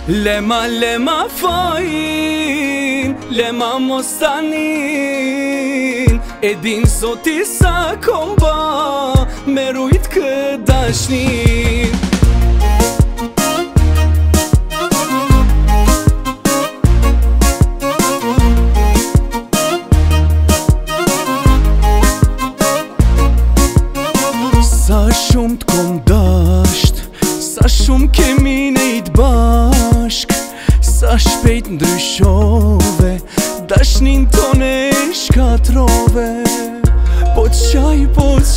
Lema fajin, lema mostanin E din zoti sa komba me rujt këtë dashnin Sa shumë t'kom dasht, sa shumë kemi nejt bashk Sa shpejt ndryshove, dashnin tone shkatrove Po qaj,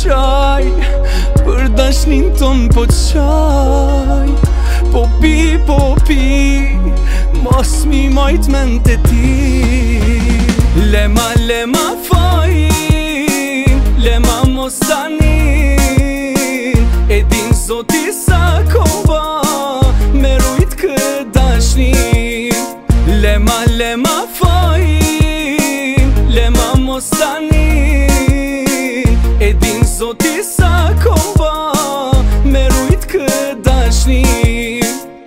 për dashnin ton po qaj Po pi, mos mi majt men të ti Lema fajin, lema mostanin E din zoti sa komba me rujt këtë dashnin Lema fajin, lema mostanin E din zoti sa komba me rujt këtë dashnin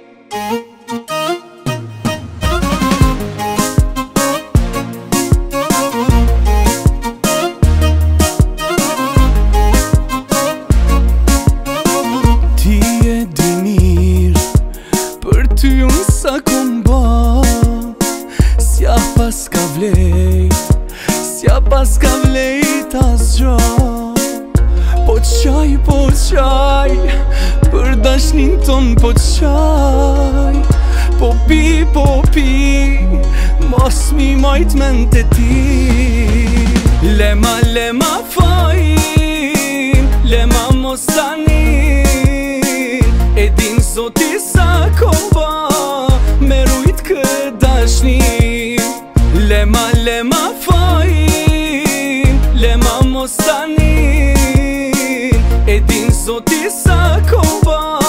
Ty unë sa komba S'ja pas ka vlejt S'ja pas ka vlejt as gjo Po qaj Për dashnin ton po qaj Po pi Mos mi majt men të ti Lema fajin, lema mostanin E din zoti sa komba me rujt këtë dashnin Lema fajin, lema mostanin E din zoti sa komba